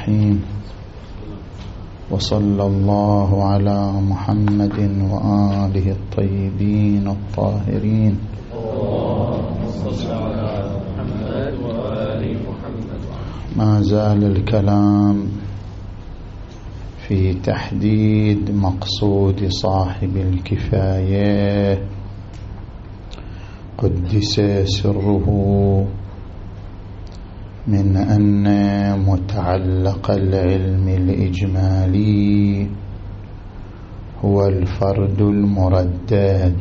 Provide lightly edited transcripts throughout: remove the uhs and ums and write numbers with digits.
الرحيم. وصلى الله على محمد وآله الطيبين الطاهرين. ما زال الكلام في تحديد مقصود صاحب الكفاية قدس سره، من أن متعلق العلم الإجمالي هو الفرد المردد،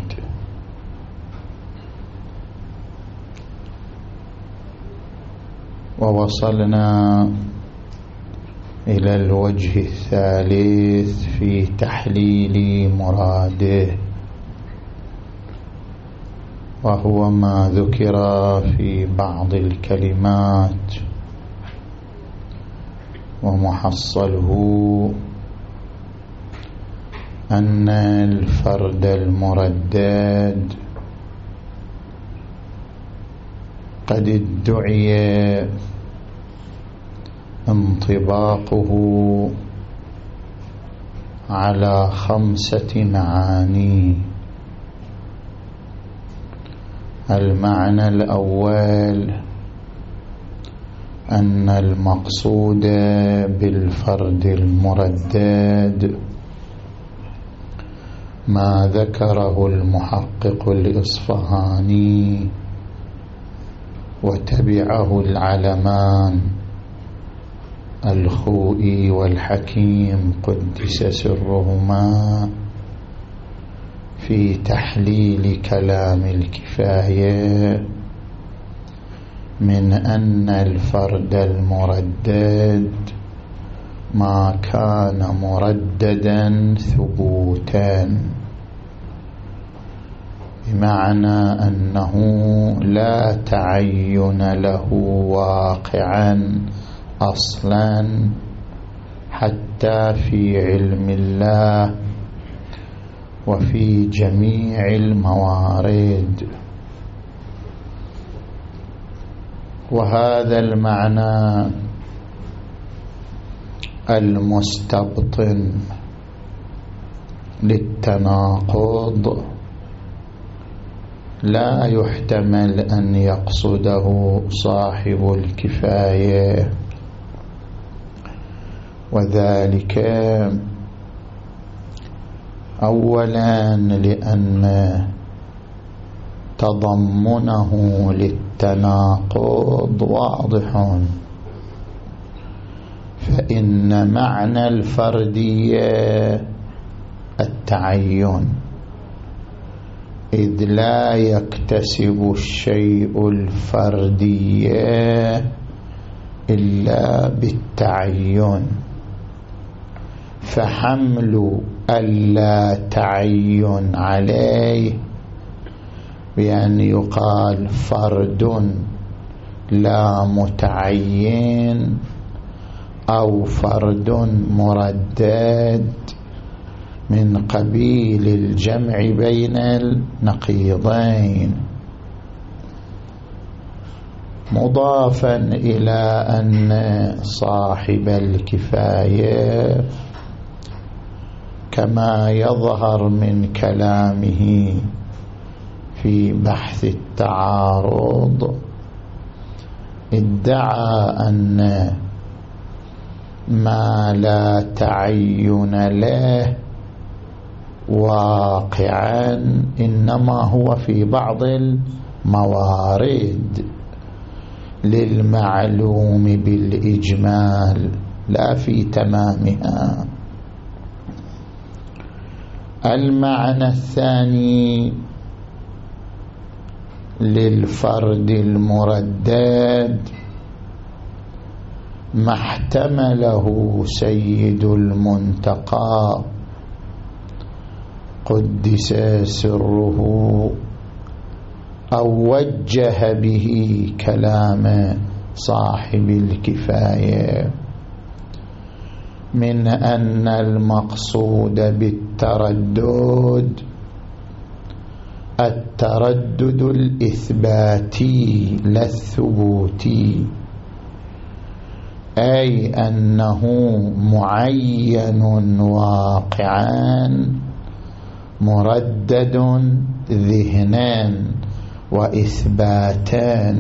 ووصلنا إلى الوجه الثالث في تحليل مراده، وهو ما ذكر في بعض الكلمات، ومحصله أن الفرد المردد قد ادعي انطباقه على 5 معاني. المعنى الأول أن المقصود بالفرد المردد ما ذكره المحقق الإصفهاني وتبعه العلمان الخوئي والحكيم قدس سرهما في تحليل كلام الكفاية، من أن الفرد المردد ما كان مرددا ثبوتا، بمعنى أنه لا تعين له واقعا أصلا حتى في علم الله وفي جميع الموارد. وهذا المعنى المستبطن للتناقض لا يحتمل أن يقصده صاحب الكفاية، وذلك أولا لأن تضمنه للتناقض واضح، فإن معنى الفردية التعين، إذ لا يكتسب الشيء الفردية إلا بالتعين، فحمل اللا تعين عليه بأن يقال فرد لا متعين أو فرد مردد من قبيل الجمع بين النقيضين، مضافا إلى أن صاحب الكفاية كما يظهر من كلامه في بحث التعارض ادعى أن ما لا تعين له واقعا إنما هو في بعض الموارد للمعلوم بالإجمال لا في تمامها. المعنى الثاني للفرد المردد ما احتمله سيد المنتقى قدس سره أو وجه به كلام صاحب الكفاية، من أن المقصود بالتردد التردد الإثباتي لا الثبوتي، أي أنه معين واقعا مردد ذهنا وإثباتا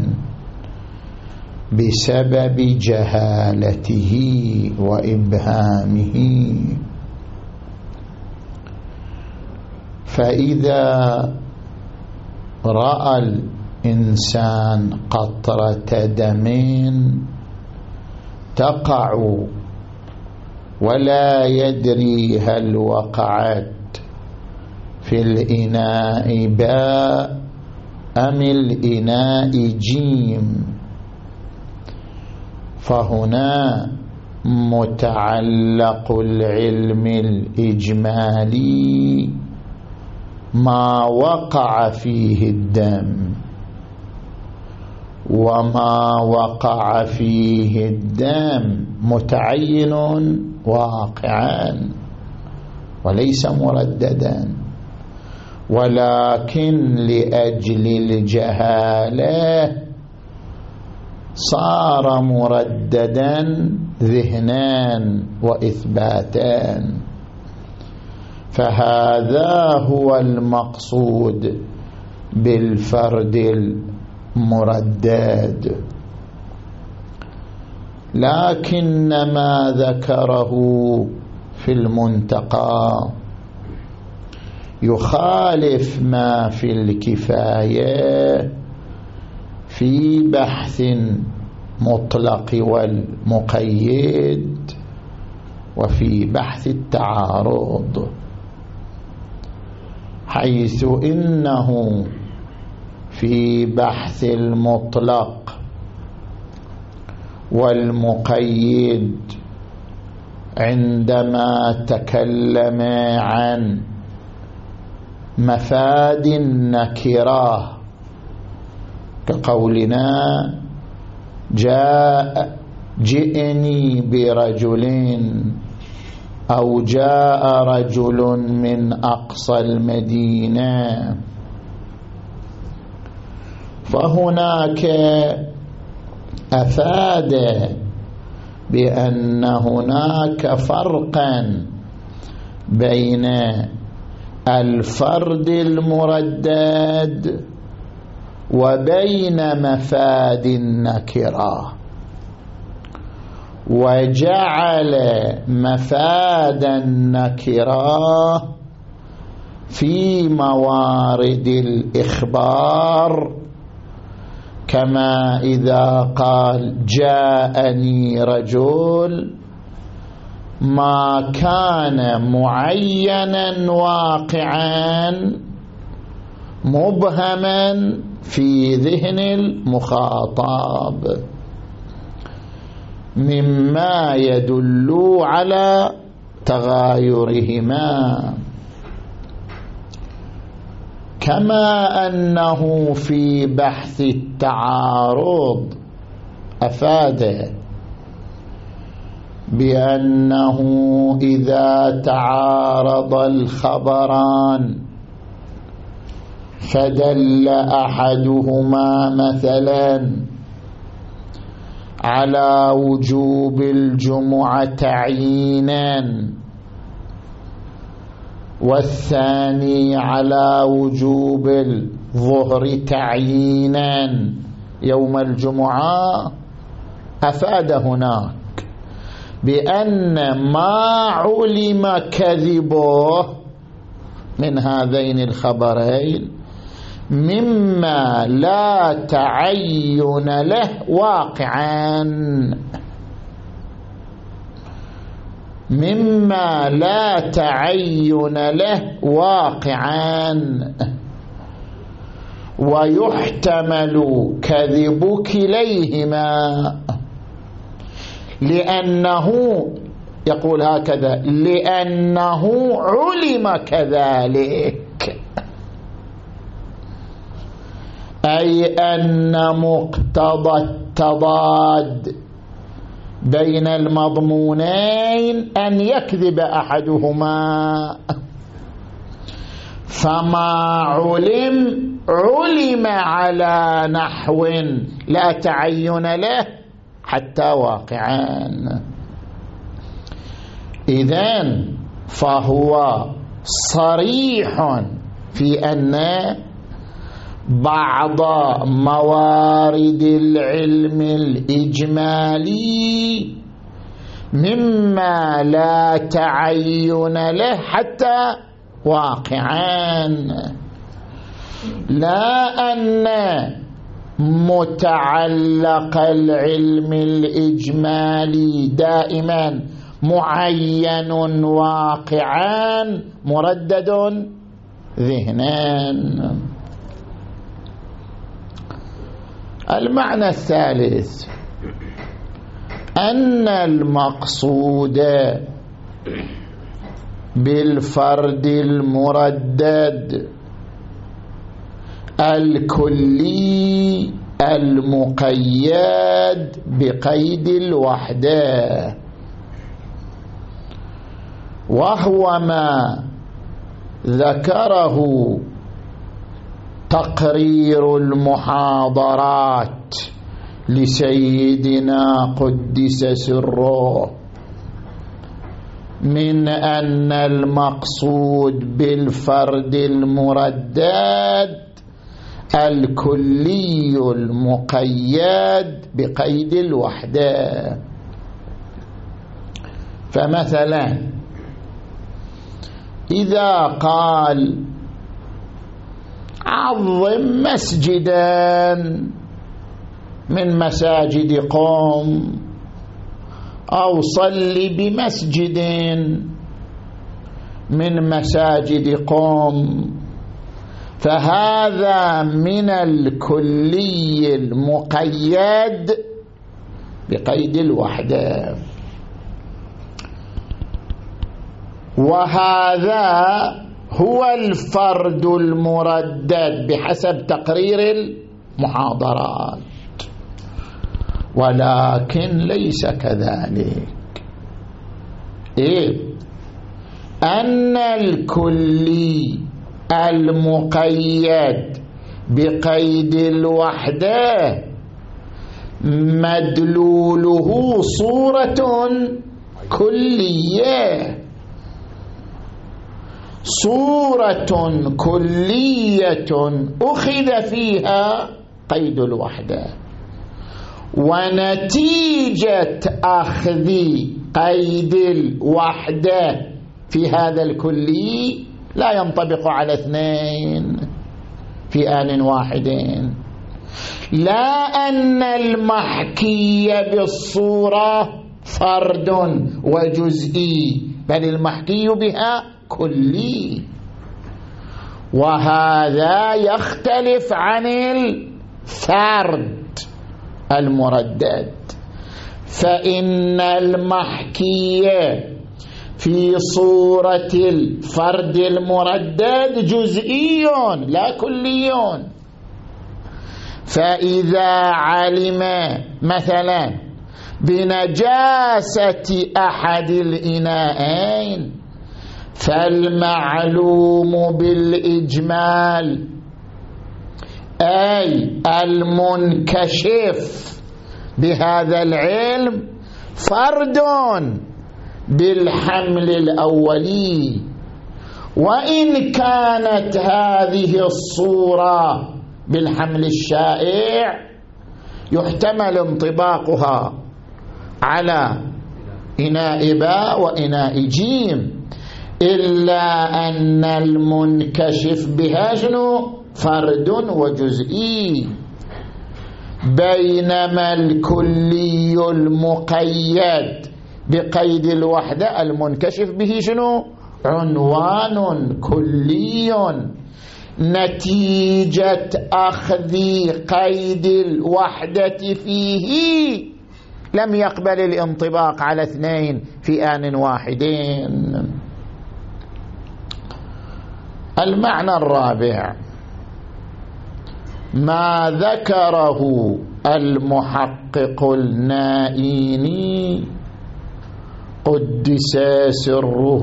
بسبب جهالته وإبهامه. فإذا رأى الإنسان قطرة دم تقع ولا يدري هل وقعت في الإناء باء أم الإناء جيم، فهنا متعلق العلم الإجمالي ما وقع فيه الدم، وما وقع فيه الدم متعين واقعا وليس مرددا، ولكن لأجل الجهالة صار مرددا ذهنا وإثباتا. فهذا هو المقصود بالفرد المردد. لكن ما ذكره في المنتقى يخالف ما في الكفاية في بحث مطلق والمقيد وفي بحث التعارض، حيث إنه في بحث المطلق والمقيد عندما تكلم عن مفاد النكرة كقولنا جئني برجل أو جاء رجل من أقصى المدينة، فهناك أفاد بأن هناك فرقا بين الفرد المردد وبين مفاد النكرة، وجعل مفاد النكرة في موارد الإخبار، كما إذا قال جاءني رجل ما كان معينا واقعا مبهما في ذهن المخاطب، مما يدل على تغايرهما. كما أنه في بحث التعارض أفاد بأنه إذا تعارض الخبران فدل أحدهما مثلا على وجوب الجمعة تعيينا والثاني على وجوب الظهر تعيينا يوم الجمعة، أفاد هناك بأن ما علم كذبه من هذين الخبرين مما لا تعين له واقعا، مما لا تعين له واقعا، ويحتمل كذب كليهما، لأنه يقول هكذا لأنه علم كذلك، أي أن مقتضى التضاد بين المضمونين أن يكذب أحدهما، فما علم على نحو لا تعين له حتى واقعا. إذن فهو صريح في أن بعض موارد العلم الإجمالي مما لا تعين له حتى واقعا، لا أن متعلق العلم الإجمالي دائما معين واقعا مردد ذهنا. المعنى الثالث أن المقصود بالفرد المردد الكلي المقيد بقيد الوحدة، وهو ما ذكره تقرير المحاضرات لسيدنا قدس سره من أن المقصود بالفرد المردد الكلي المقيد بقيد الوحدة. فمثلا إذا قال عظم مسجدا من مساجد قوم أو صل بمسجد من مساجد قوم، فهذا من الكلي المقيد بقيد الوحدة، وهذا هو الفرد المردد بحسب تقرير المحاضرات. ولكن ليس كذلك، أن الكلي المقيد بقيد الوحدة مدلوله صورة كلية، صورة كلية أخذ فيها قيد الوحدة، ونتيجة أخذ قيد الوحدة في هذا الكلي لا ينطبق على اثنين في آن واحد، لا أن المحكي بالصورة فرد وجزئي، بل المحكي بها كلي، وهذا يختلف عن الفرد المردد. فإن المحكي في صورة الفرد المردد جزئي لا كلي، فإذا علم مثلا بنجاسة أحد الإناءين فالمعلوم بالإجمال أي المنكشف بهذا العلم فرد بالحمل الأولي، وإن كانت هذه الصورة بالحمل الشائع يحتمل انطباقها على إناء باء وإناء جيم، إلا أن المنكشف بها فرد وجزئي، بينما الكلي المقيد بقيد الوحدة المنكشف به عنوان كلي، نتيجة أخذ قيد الوحدة فيه لم يقبل الانطباق على اثنين في آن واحدين. المعنى الرابع ما ذكره المحقق النائيني قدس سره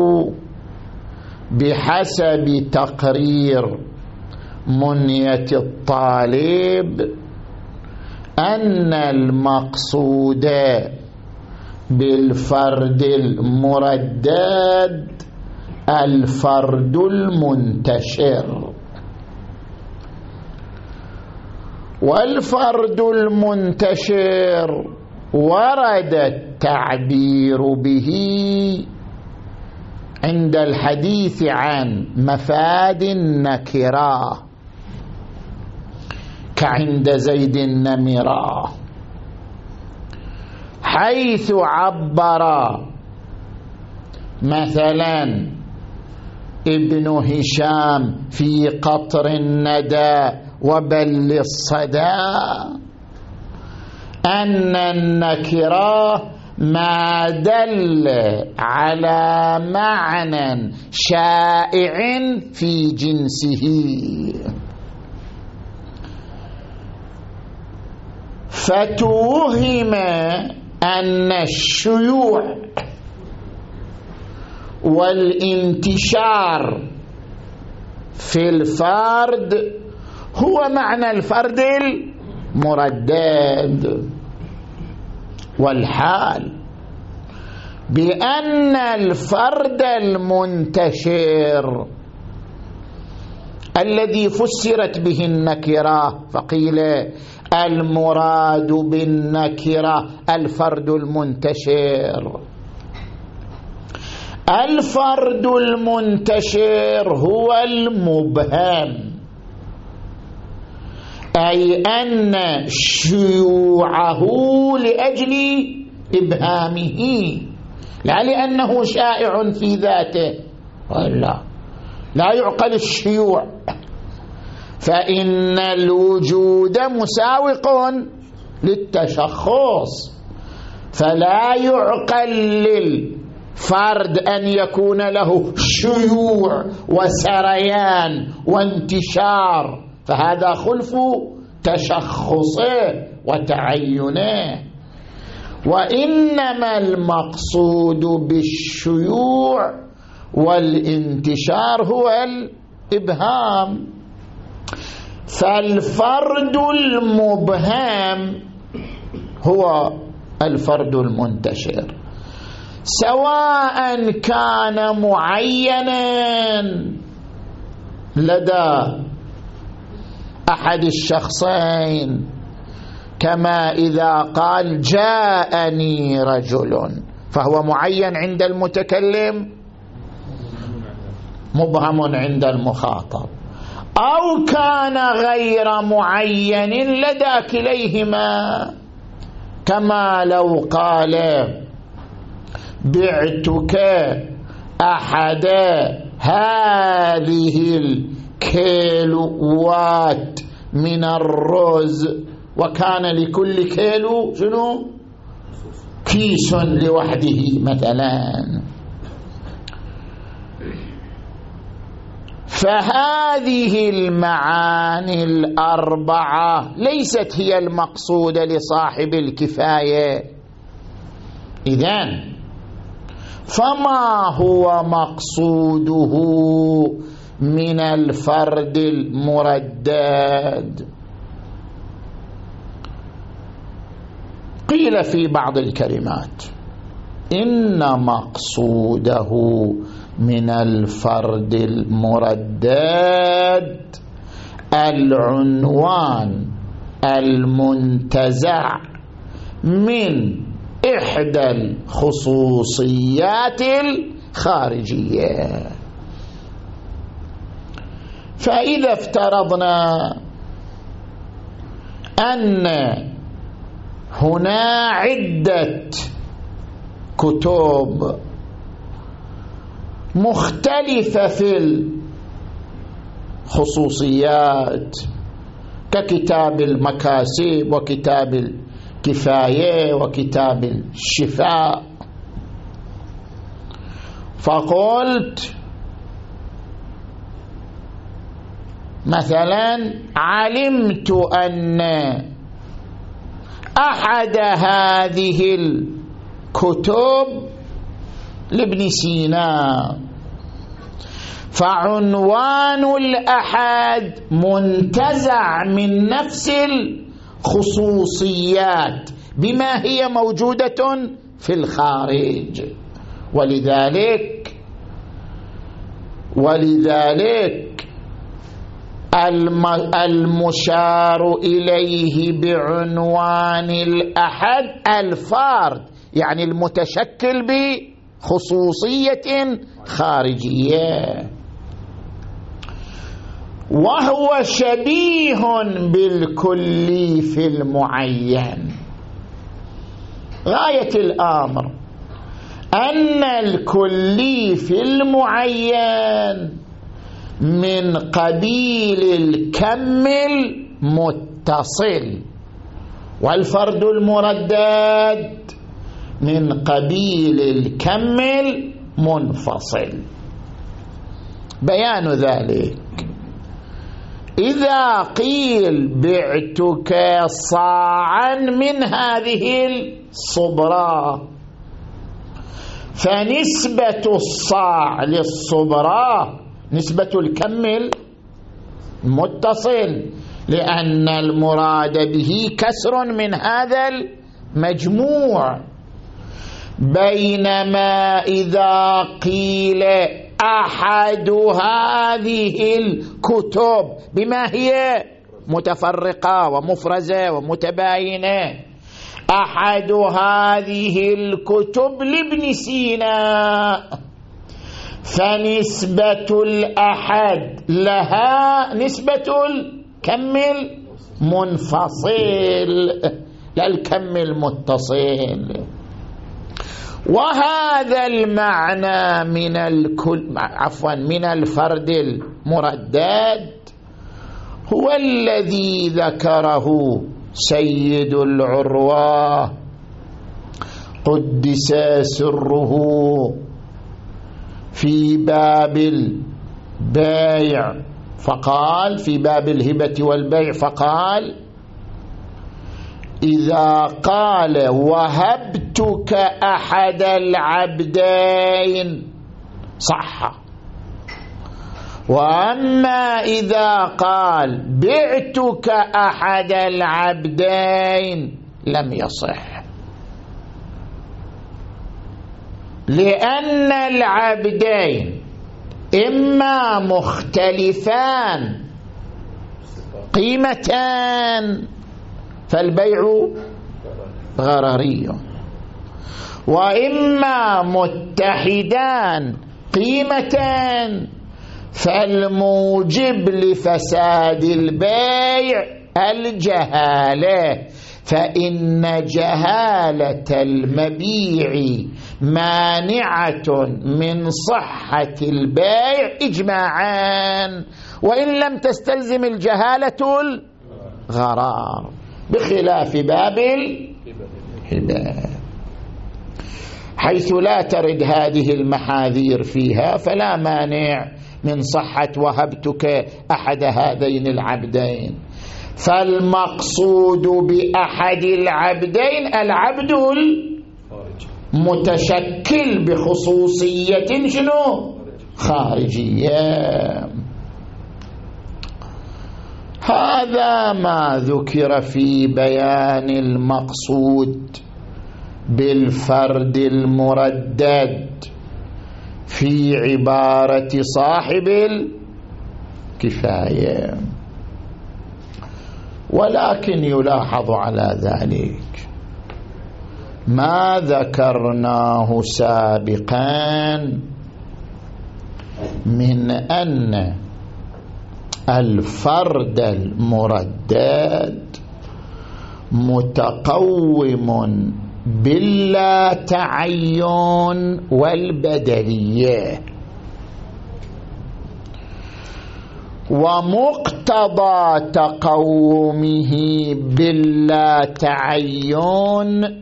بحسب تقرير منية الطالب أن المقصود بالفرد المردد الفرد المنتشر، والفرد المنتشر ورد التعبير به عند الحديث عن مفاد النكرة كعند زيد النمرة، حيث عبر مثلا ابن هشام في قطر الندى وبل الصدى أن النكرة ما دل على معنى شائع في جنسه، فتوهم أن الشيوع والانتشار في الفرد هو معنى الفرد المردد، والحال بأن الفرد المنتشر الذي فسرت به النكرة، فقيل المراد بالنكرة الفرد المنتشر، الفرد المنتشر هو المبهم، أي أن شيوعه لأجل إبهامه لا لأنه شائع في ذاته، لا يعقل الشيوع، فإن الوجود مساوق للتشخص، فلا يعقل للفرد أن يكون له شيوع وسريان وانتشار، فهذا خلف تشخصه وتعينه، وإنما المقصود بالشيوع والانتشار هو الإبهام، فالفرد المبهم هو الفرد المنتشر، سواء كان معينا لدى أحد الشخصين، كما إذا قال جاءني رجل فهو معين عند المتكلم، مبهم عند المخاطب، أو كان غير معين لدى كليهما، كما لو قال بعتك أحد هذه الكيلوات من الرز، وكان لكل كيلو شنو كيس لوحده مثلا، فهذه المعاني الأربعة ليست هي المقصودة لصاحب الكفاية. إذن فما هو مقصوده من الفرد المردد؟ قيل في بعض الكلمات إن مقصوده من الفرد المردد العنوان المنتزع من إحدى الخصوصيات الخارجية. فإذا افترضنا أن هنا عدة كتب مختلفة في الخصوصيات ككتاب المكاسب وكتاب الكفاية وكتاب الشفاء، فقلت مثلا علمت أن أحد هذه الكتب لابن سينا، فعنوان الأحد منتزع من نفس خصوصيات بما هي موجودة في الخارج. ولذلك المشار إليه بعنوان الأحد الفرد، يعني المتشكل بخصوصية خارجية، وهو شبيه بالكلي في المعين. غاية الأمر أن الكلي في المعين من قبيل الكم المتصل، والفرد المردد من قبيل الكم المنفصل. بيان ذلك: إذا قيل بعتك صاعا من هذه الصبرة، فنسبة الصاع للصبرة نسبة الكم المتصل، لأن المراد به كسر من هذا المجموع. بينما إذا قيل أحد هذه الكتب بما هي متفرقة ومفرزة ومتباينة، أحد هذه الكتب لابن سينا، فنسبة الأحد لها نسبة الكم المنفصل لا الكم المتصل. وهذا المعنى من الفرد المردد هو الذي ذكره سيد العروة قدس سره في باب البيع، فقال في باب الهبة والبيع، فقال: إذا قال وهبتك أحد العبدين صح، وأما إذا قال بعتك أحد العبدين لم يصح، لأن العبدين إما مختلفان قيمتان فالبيع غرري، وإما متحدان قيمتان فالموجب لفساد البيع الجهالة، فإن جهالة المبيع مانعة من صحة البيع إجماعا، وإن لم تستلزم الجهالة الغرار، بخلاف باب الهبة حيث لا ترد هذه المحاذير فيها، فلا مانع من صحة وهبتك أحد هذين العبدين. فالمقصود بأحد العبدين العبد المتشكل بخصوصية شنو؟ خارجية. هذا ما ذكر في بيان المقصود بالفرد المردد في عبارة صاحب الكفاية. ولكن يلاحظ على ذلك ما ذكرناه سابقا من أن الفرد المردد متقوم باللا تعين والبدلية، ومقتضى تقومه باللا تعين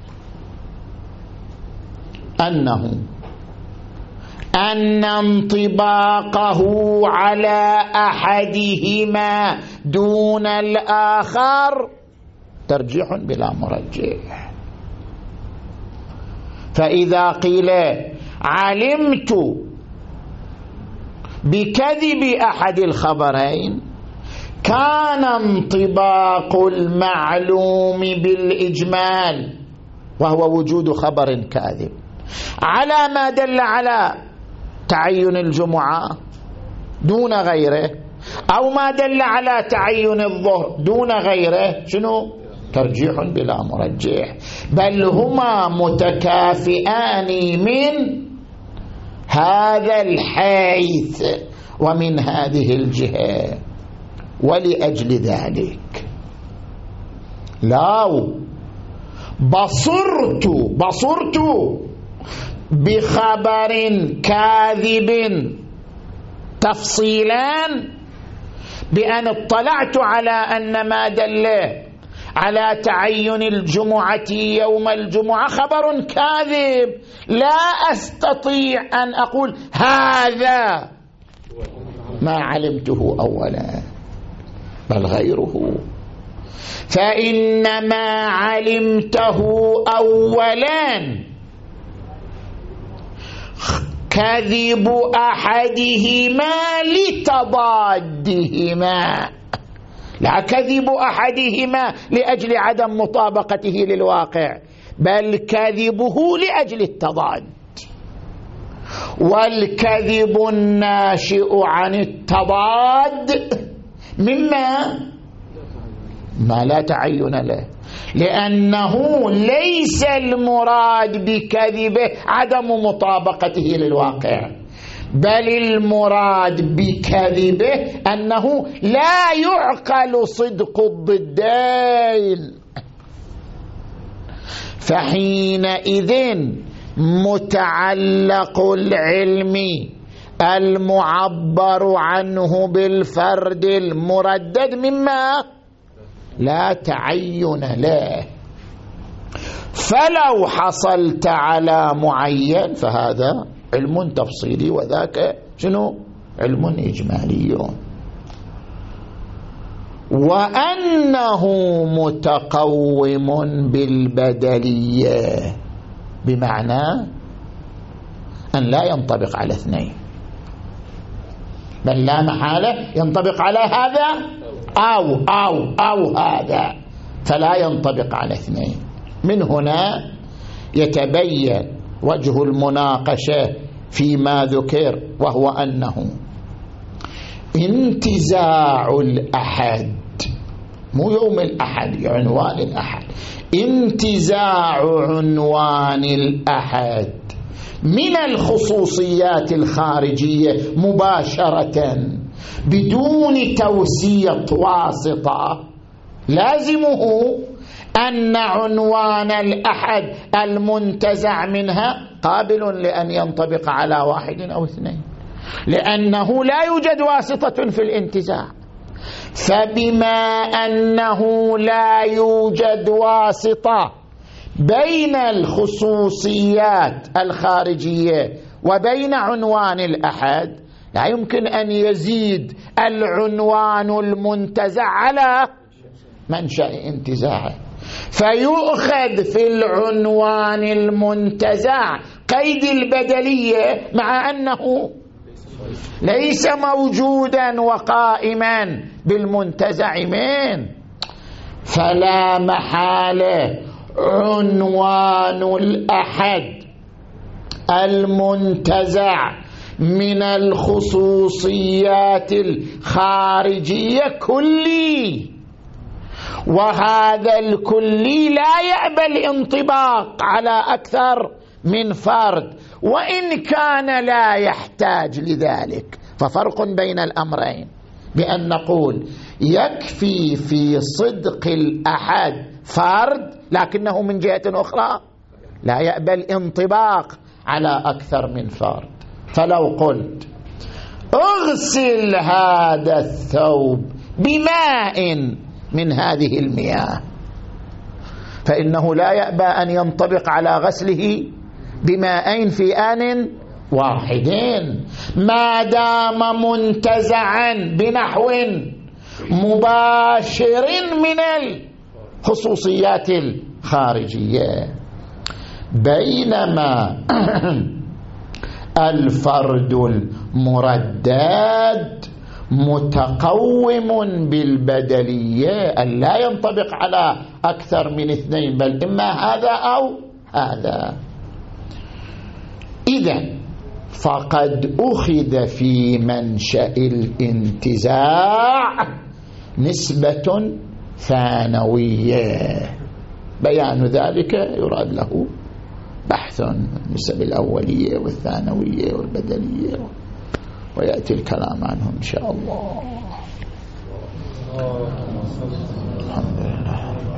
أن انطباقه على أحدهما دون الآخر ترجيح بلا مرجح. فإذا قيل علمت بكذب أحد الخبرين كان انطباق المعلوم بالإجمال وهو وجود خبر كاذب على ما دل على تعين الجمعة دون غيره، أو ما دل على تعين الظهر دون غيره، شنو؟ ترجيح بلا مرجح، بل هما متكافئان من هذا الحيث ومن هذه الجهة. ولأجل ذلك لو بصرت بخبر كاذب تفصيلا بأن اطلعت على أن ما دل على تعين الجمعة يوم الجمعة خبر كاذب، لا أستطيع أن أقول هذا ما علمته أولا بل غيره، فإنما علمته أولا كذب أحدهما لتضادهما، لا كذب أحدهما لأجل عدم مطابقته للواقع، بل كذبه لأجل التضاد. والكذب الناشئ عن التضاد مما ما لا تعين له، لأنه ليس المراد بكذبه عدم مطابقته للواقع، بل المراد بكذبه أنه لا يعقل صدق الضدين، فحينئذ متعلق العلم المعبر عنه بالفرد المردد مما لا تعين له. فلو حصلت على معين فهذا علم تفصيلي، وذاك شنو؟ علم إجمالي. وأنه متقوم بالبدلية، بمعنى أن لا ينطبق على اثنين، بل لا محالة ينطبق على هذا أو هذا، فلا ينطبق على اثنين. من هنا يتبين وجه المناقشة فيما ذكر، وهو أنه انتزاع الأحد، مو يوم الأحد، عنوان الأحد، انتزاع عنوان الأحد من الخصوصيات الخارجية مباشرة بدون توسيط واسطة، لازمه أن عنوان الأحد المنتزع منها قابل لأن ينطبق على واحد أو اثنين، لأنه لا يوجد واسطة في الانتزاع. فبما أنه لا يوجد واسطة بين الخصوصيات الخارجية وبين عنوان الأحد، لا يمكن أن يزيد العنوان المنتزع على منشأ انتزاعه، فيؤخذ في العنوان المنتزع قيد البدلية مع أنه ليس موجودا وقائما بالمنتزع منه. فلا محالة عنوان الأحد المنتزع من الخصوصيات الخارجية كلي، وهذا الكلي لا يأبى الانطباق على أكثر من فرد، وإن كان لا يحتاج لذلك. ففرق بين الأمرين بأن نقول يكفي في صدق الأحد فرد، لكنه من جهة أخرى لا يأبى الانطباق على أكثر من فرد. فلو قلت اغسل هذا الثوب بماء من هذه المياه، فإنه لا يأبى أن ينطبق على غسله بماءين في آن واحدين ما دام منتزعا بنحو مباشر من الخصوصيات الخارجية. بينما الفرد المردد متقوم بالبدلية أن لا ينطبق على أكثر من اثنين، بل إما هذا أو هذا. إذن فقد أخذ في منشأ الانتزاع نسبة ثانوية، بيان ذلك يراد له بحث النسب الأولية والثانوية والبدلية، ويأتي الكلام عنه إن شاء الله. الحمد لله.